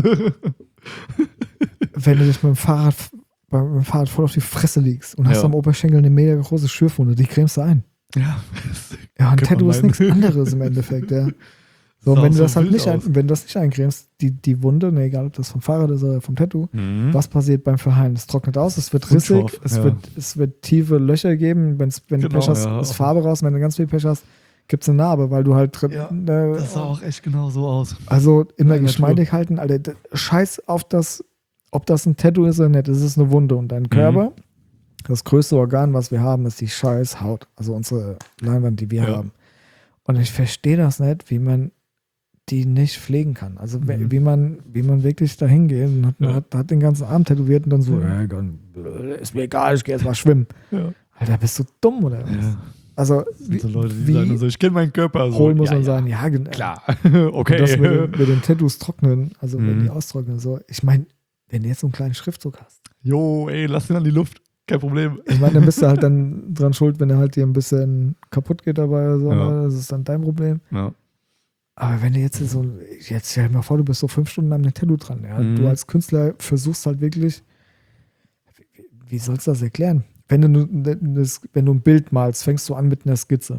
wenn du dich mit dem Fahrrad voll auf die Fresse legst und hast Ja. am Oberschenkel eine mega große Schürfwunde, die cremst du ein. Ja. Ja, ein Könnte Tattoo man ist meinen. nichts anderes im Endeffekt, ja. So, Sah und wenn auch du so das halt wild nicht, aus. wenn du das nicht eincremst, die Wunde, ne, egal ob das vom Fahrrad ist oder vom Tattoo, was passiert beim Verheilen? Es trocknet aus, es wird rissig, Kunststoff, ja. es wird tiefe Löcher geben, wenn du Genau, Pech hast, ja. ist Farbe raus, wenn du ganz viel Pech hast, gibt es eine Narbe, weil du halt drin, Ja, Das sah auch echt genau so aus. also immer Ja, geschmeidig halten, Alter, scheiß auf das, ob das ein Tattoo ist oder nicht, es ist eine Wunde und dein Körper, das größte Organ, was wir haben, ist die scheiß Haut, also unsere Leinwand, die wir Ja. haben. Und ich verstehe das nicht, wie man die nicht pflegen kann. Also wie man wirklich dahin geht und hat den ganzen Arm tätowiert und dann so, ist mir egal, ich gehe jetzt mal schwimmen. Ja. Alter, bist du dumm oder was? Ja. Also Das sind so Leute, die wie sagen so, ich kenne meinen Körper. So, hohl muss ja, man ja, sagen, ja, genau. Klar, Und okay. das mit den Tattoos trocknen, also wenn Mhm. die austrocknen, so. Ich meine, wenn du jetzt so einen kleinen Schriftzug hast, Jo, ey, lass ihn an die Luft. Kein Problem. ich meine, dann bist du halt dann dran schuld, wenn er halt dir ein bisschen kaputt geht dabei oder so, Ja. ne? Das ist dann dein Problem. Ja. Aber wenn du jetzt stell dir mal vor, du bist so 5 Stunden an einem Tattoo dran, ja. Mhm. Du als Künstler versuchst halt wirklich, wie sollst du das erklären? Wenn du ein Bild malst, fängst du an mit einer Skizze.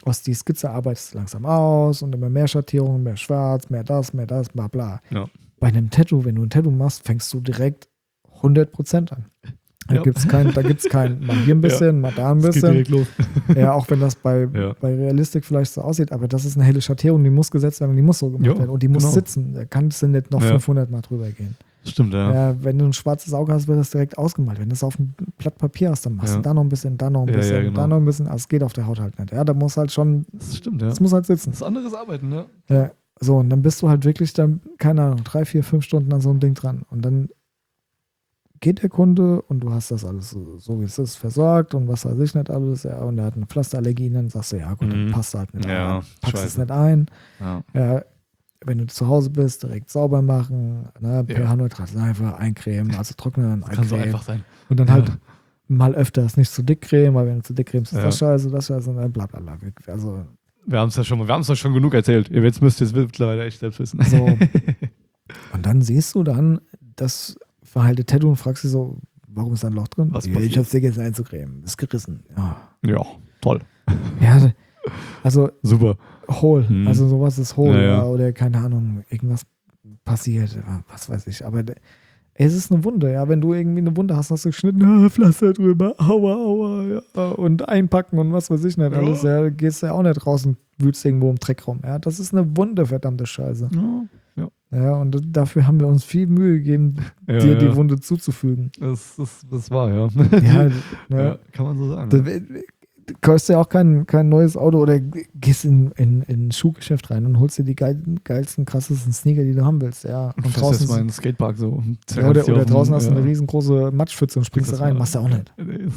aus die Skizze arbeitest du langsam aus und immer mehr Schattierungen, mehr Schwarz, mehr das, bla bla. Ja. Bei einem Tattoo, wenn du ein Tattoo machst, fängst du direkt 100% an. Da Ja. gibt's kein, mal hier ein bisschen, mal da ein Es geht bisschen. direkt los. Ja, auch wenn das bei Realistik vielleicht so aussieht, aber das ist eine helle Schattierung, die muss gesetzt werden, die muss so gemacht werden und die muss sitzen. Da kannst du nicht noch 500 Mal drüber gehen. Stimmt, ja. Wenn du ein schwarzes Auge hast, wird das direkt ausgemalt. Wenn du es auf einem Blatt Papier hast, dann machst du da noch ein bisschen, da noch ein bisschen, genau. da noch ein bisschen. Also es geht auf der Haut halt nicht. Ja, da muss halt schon, Das stimmt, ja. das muss halt sitzen. Das ist anderes Arbeiten, ne? Ja, so, und dann bist du halt wirklich dann, keine Ahnung, 3, 4, 5 Stunden an so einem Ding dran. Und dann geht der Kunde und du hast das alles so wie es ist, versorgt und was weiß ich nicht alles, ja, und er hat eine Pflasterallergie, dann sagst du, ja gut, dann passt du halt nicht ein. Packst es nicht ein. Ja, wenn du zu Hause bist, direkt sauber machen, ne, pH-neutral einfach eincremen, also trocknen, eincremen. Kann so einfach sein. Und dann halt mal öfters nicht zu dick cremen, weil wenn du zu dick cremst, ist das scheiße, und dann bla bla bla. Also, wir haben es ja schon genug erzählt. Jetzt müsst ihr es mittlerweile echt selbst wissen. So. Und dann siehst du dann das verheilte Tattoo und fragst dich so, warum ist da ein Loch drin? Was ich hab's vergessen einzucremen. Ist gerissen. Ja, toll. Ja, also super. Hohl. Also sowas ist hohl. Ja. Oder keine Ahnung, irgendwas passiert. Was weiß ich. Aber es ist eine Wunde. Ja, wenn du irgendwie eine Wunde hast, hast du geschnitten, Pflaster drüber, aua, ja, und einpacken und was weiß ich nicht alles. Ja, gehst du ja auch nicht raus und wühlst irgendwo im Dreck rum. Ja, das ist eine Wunde, verdammte Scheiße. Ja, und dafür haben wir uns viel Mühe gegeben, dir die Wunde zuzufügen. Das war, ja. Kann man so sagen. Du kaufst ja auch kein neues Auto oder gehst in ein Schuhgeschäft rein und holst dir die geilsten, krassesten Sneaker, die du haben willst. Ja. Und draußen ist mein Skatepark so. Ja, oder draußen hast du eine riesengroße Matschpfütze und springst da rein. Machst du auch nicht.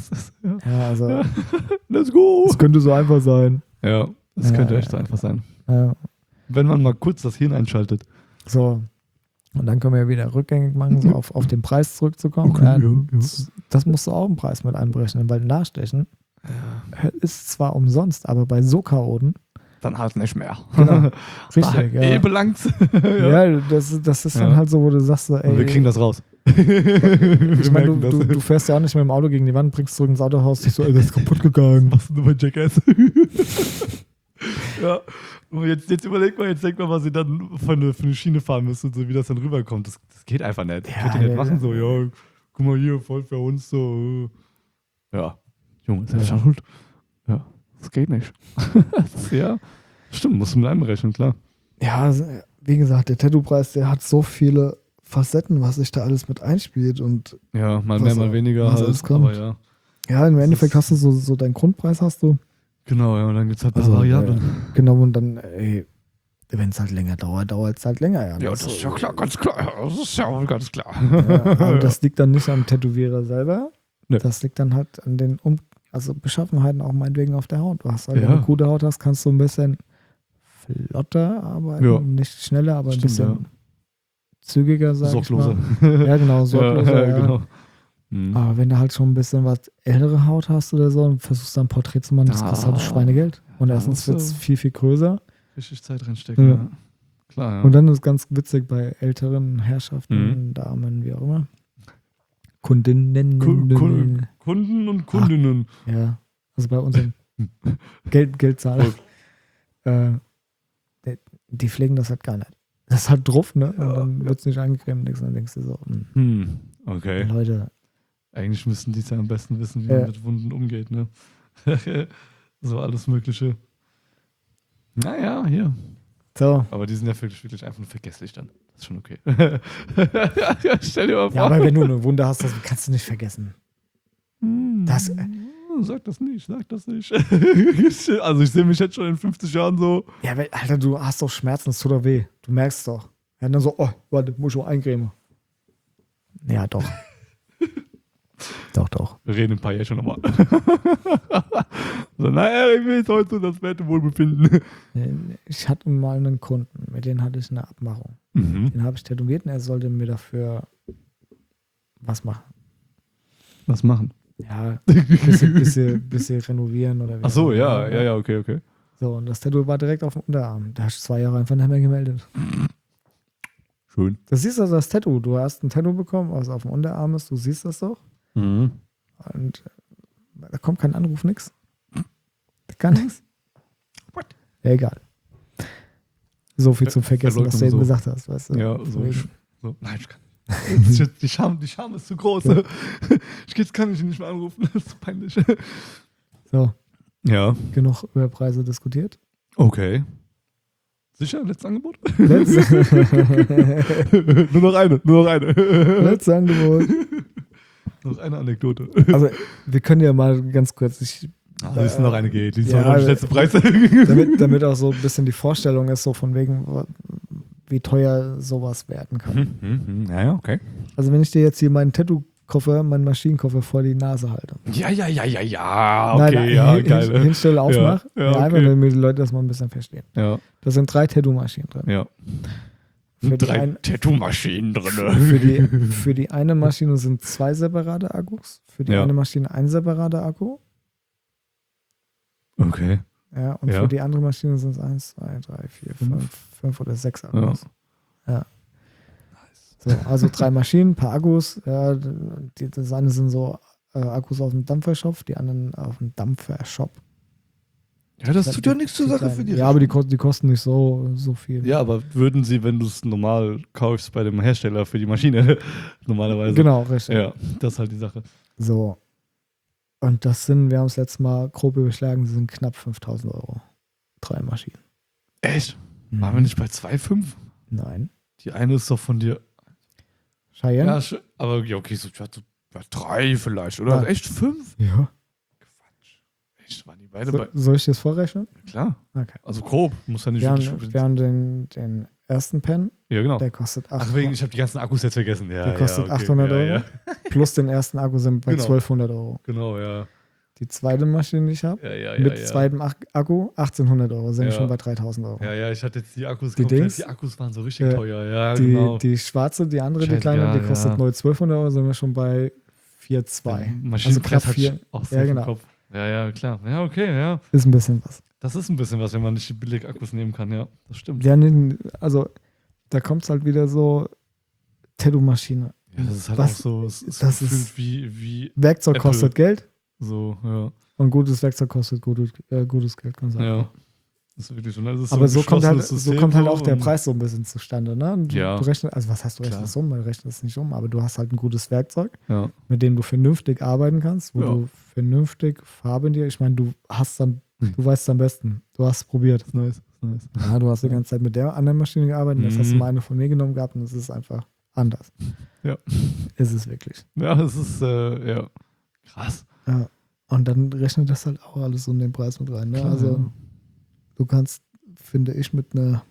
Also. Let's go! Das könnte so einfach sein. Ja, das könnte echt so einfach sein. Ja. Wenn man mal kurz das Hirn einschaltet. So. Und dann können wir ja wieder rückgängig machen, so auf den Preis zurückzukommen. Okay, das musst du auch im Preis mit einberechnen, weil Nachstechen ist zwar umsonst, aber bei so Chaoten dann halt nicht mehr. Genau. Richtig, ja. Belangt's. Ja, das ist dann halt so, wo du sagst so, ey. Und wir kriegen das raus. Ich meine, du fährst ja auch nicht mit dem Auto gegen die Wand, bringst zurück ins Autohaus, dich so, ey, das ist kaputt gegangen. Was du bei Jackass? Ja. Und jetzt überleg mal, jetzt denk mal, was ihr dann für eine Schiene fahren müsst und so, wie das dann rüberkommt. Das geht einfach nicht. Das könnt ihr nicht machen, so, ja, guck mal hier, voll für uns, so. Ja. Junge, ist ja schon schuld. Ja, das geht nicht. Ja, stimmt, musst du mit einberechnen, klar. Ja, wie gesagt, der Tattoo-Preis, der hat so viele Facetten, was sich da alles mit einspielt und ja, mal mehr, mal weniger halt, aber ja. Ja, im Endeffekt hast du so deinen Grundpreis hast du. Genau, ja, und dann gibt es halt ein paar Variablen. Genau, und dann, wenn es halt länger dauert es halt länger. Ja, das ist ja klar, ganz klar. Das ist ja ganz klar. Ja, aber das liegt dann nicht am Tätowierer selber. Nee. Das liegt dann halt an den Beschaffenheiten auch meinetwegen auf der Haut. Du hast halt, wenn du gute Haut hast, kannst du ein bisschen flotter arbeiten. Ja. Nicht schneller, aber ein bisschen zügiger, sag ich mal. Ja, genau, sorgloser. Ja, genau. Aber wenn du halt schon ein bisschen was ältere Haut hast oder so und versuchst dann ein Porträt zu machen, das kostet halt Schweinegeld. Und erstens wird es viel, viel größer. Richtig Zeit reinstecken, ja. Klar, ja. Und dann ist ganz witzig bei älteren Herrschaften, Damen, wie auch immer. Kundinnen. Kunden und Kundinnen. Ja, also bei unseren Geldzahler. Die pflegen das halt gar nicht. Das ist halt drauf, ne? Und dann wird es nicht eingecremt, dann denkst du so, okay. Leute. Eigentlich müssten die es ja am besten wissen, wie man mit Wunden umgeht, ne? So alles Mögliche. Naja, hier. So. Aber die sind ja wirklich einfach nur vergesslich dann. Das ist schon okay. Stell dir mal vor. Ja, aber wenn du eine Wunde hast, das kannst du nicht vergessen. Sag das nicht. Also ich sehe mich jetzt schon in 50 Jahren so. Ja, weil, Alter, du hast doch Schmerzen, es tut doch weh. Du merkst doch. Ja, dann so, oh, warte, muss ich mal eincremen. Ja, doch. Doch. Wir reden ein paar Jahre schon nochmal. So, naja, ich will jetzt heute das werte Wohlbefinden. Ich hatte mal einen Kunden, mit dem hatte ich eine Abmachung. Den habe ich tätowiert und er sollte mir dafür was machen. Was machen? Ja, bisschen renovieren oder wie. Ach so, ja, okay. So, und das Tattoo war direkt auf dem Unterarm. Da hast du 2 Jahre einfach nicht mehr gemeldet. Schön. Das siehst also das Tattoo. Du hast ein Tattoo bekommen, was auf dem Unterarm ist. Du siehst das doch. Und da kommt kein Anruf, nix. Gar nichts. Ja, egal. So viel zum Vergessen, was du eben so. gesagt hast. Weißt du? Ja, Deswegen. so. Nein, ich kann. Das ist jetzt, die Scham ist zu groß. Ja. Jetzt kann ich ihn nicht mehr anrufen. Das ist peinlich. So, Ja. genug über Preise diskutiert. Okay. Sicher? Letztes Angebot? Letztes nur noch eine. Angebot. Noch eine Anekdote. Also, wir können ja mal ganz kurz, Also, es noch eine geht. Die ist ja, noch nicht letzte Preis. damit auch so ein bisschen die Vorstellung ist, so von wegen, wie teuer sowas werden kann. Ja, okay. Also, wenn ich dir jetzt hier meinen Tattoo-Koffer, meinen Maschinenkoffer vor die Nase halte. Ja. Okay, Nein, geil. Hinstelle, aufmach. Ja, okay. Einfach, damit die Leute das mal ein bisschen verstehen. Ja. Da sind 3 Tattoo-Maschinen drin. Ja. Für die 3 ein- Tattoo-Maschinen drin. Für die eine Maschine sind 2 separate Akkus. Für die Ja. eine Maschine ein separater Akku. Okay. Ja, und Ja. für die andere Maschine sind es 1, 2, 3, 4, 5 oder 6 Akkus. Ja. So, also 3 Maschinen, ein paar Akkus. Ja, das eine sind so Akkus aus dem Dampfershop, die anderen auf dem Dampfershop. Ja, das tut ja nichts zur Sache für die. Ja, aber die kosten nicht so viel. Ja, aber würden sie, wenn du es normal kaufst bei dem Hersteller für die Maschine, normalerweise. Genau, richtig. Ja, das ist halt die Sache. So. Und das sind, wir haben es letztes Mal grob überschlagen, das sind knapp 5.000 Euro. 3 Maschinen. Echt? Waren wir nicht bei 2,5? Nein. Die eine ist doch von dir. Cheyenne? Ja, aber ja, okay, so 3 vielleicht, oder? Ja. Echt 5? Ja. Quatsch. Echt, waren die beide bei. Soll ich das vorrechnen? Klar. Okay. Also grob. Muss ja nicht Wir wirklich. haben den ersten Pen, Ja, genau. der kostet Ach, wegen, ich habe die ganzen Akkus jetzt vergessen. Ja, Der kostet ja, okay. 800 ja, Euro. Ja. Plus den ersten Akku sind bei Genau. 1.200 Euro. Genau, ja. Die zweite Maschine, die ich habe, Ja, mit zweitem Akku 1.800 Euro, sind Ja. schon bei 3.000 Euro. Ja, ich hatte jetzt die Akkus Die komplett. Dings? Die Akkus waren so richtig Ja. teuer. Ja, genau. Die schwarze, die andere, die Scheiße, kleine, ja, die kostet ja. neu 1.200 Euro, sind wir schon bei 4,2. Also Maschinenpreis knapp hat 4. auch so Ja, viel genau. Kopf. Ja, klar. Ja, okay, ja. Ist ein bisschen was. Das ist ein bisschen was, wenn man nicht die Billig-Akkus nehmen kann, ja. Das stimmt. Ja, also da kommt es halt wieder so Tattoo-Maschine. Ja, das ist halt Was- auch so, es ist das gefühlt ist- wie Werkzeug Apple. kostet Geld so, ja. und gutes Werkzeug kostet gutes Geld. Kann man sagen. Ja. Das ist wirklich so. Das ist Aber ein so kommt halt geschlossenes so System kommt halt auch der und- Preis so ein bisschen zustande. Ne? Und Ja. Du rechnest, also was heißt du Klar. rechnest um? Man rechnet es nicht um, aber du hast halt ein gutes Werkzeug, Ja. mit dem du vernünftig arbeiten kannst, wo Ja. du vernünftig Farbe in dir, ich meine, du weißt es am besten. Du hast es probiert. Ist nice. Ja, du hast die ganze Zeit mit der anderen Maschine gearbeitet, jetzt hast du Mhm. mal eine von mir genommen gehabt und es ist einfach anders. Ja. Ist es wirklich. Ja, es ist, ja. Krass. Ja. Und dann rechnet das halt auch alles so in den Preis mit rein. Ne? Klar, Also ja. du kannst, finde ich, mit einer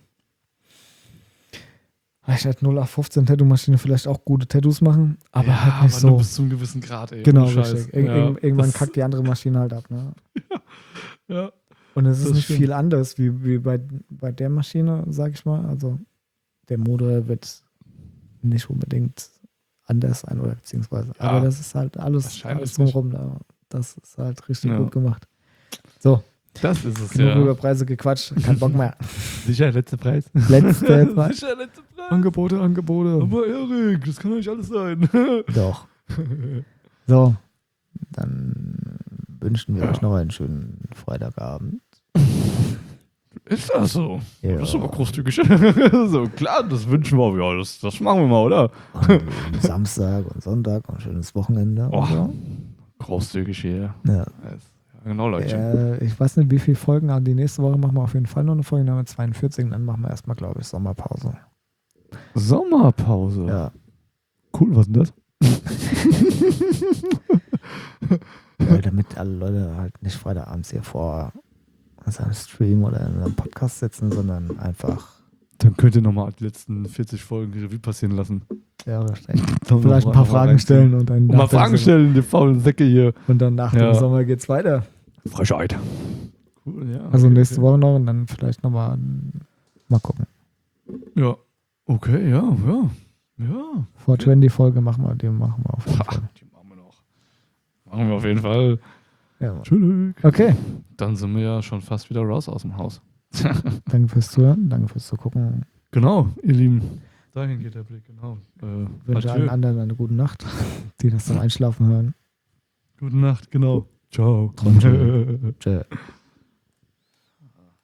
0815 Tattoo-Maschine vielleicht auch gute Tattoos machen, aber ja, halt nicht aber so. nur bis zu einem gewissen Grad, ey. Genau, Ohne Scheiß. richtig. Ja, Irgendwann das- kackt die andere Maschine halt ab. Ne? Ja. Und es ist Das nicht stimmt. viel anders wie bei der Maschine, sag ich mal. Also der Motor wird nicht unbedingt anders sein oder beziehungsweise. Ja, Aber das ist halt alles wahrscheinlich drumherum. Da. Das ist halt richtig Ja. gut gemacht. So, Das ist es, genug ja. über Preise gequatscht. Kein Bock mehr. Sicher, letzter Preis. Letzte Preis. Sicher, letzter Preis. Angebote. Aber Erik, das kann doch nicht alles sein. Doch. So, dann wünschen wir euch noch einen schönen Freitagabend. Ist das so? Ja. Das ist aber großzügig. So, klar, das wünschen wir. Ja, das machen wir mal, oder? Und Samstag und Sonntag und ein schönes Wochenende. Oh, Und so. großzügig hier. Ja. Ja, genau, Leute. Ich weiß nicht, wie viele Folgen, aber die nächste Woche machen wir auf jeden Fall noch eine Folge, dann haben wir 42 und dann machen wir erstmal, glaube ich, Sommerpause. Sommerpause. Ja. Cool, was ist denn das? Weil damit alle Leute halt nicht Freitagabends hier vor seinem Stream oder in einem Podcast sitzen, sondern einfach Dann könnt ihr nochmal die letzten 40 Folgen Revue passieren lassen. ja, richtig. Vielleicht ein paar Fragen stellen und dann Und mal nach dem Fragen Sommer- stellen, die faulen Säcke hier. Und dann nach Ja. dem Sommer geht's weiter. Frechheit. Cool, ja. Also okay, nächste okay. Woche noch und dann vielleicht nochmal mal gucken. Ja. Okay, ja. 420-Folge machen wir auf jeden Fall. Die machen wir noch. Machen wir auf jeden Fall. Ja, Mann. Tschüss. Okay, Dann sind wir ja schon fast wieder raus aus dem Haus. danke fürs Zuhören, danke fürs Zugucken. Genau, ihr Lieben. Dahin geht der Blick, genau. Wünsche allen Adieu. anderen eine gute Nacht, die das zum Einschlafen hören. Gute Nacht, genau. Ciao. Träum schön. Tschö.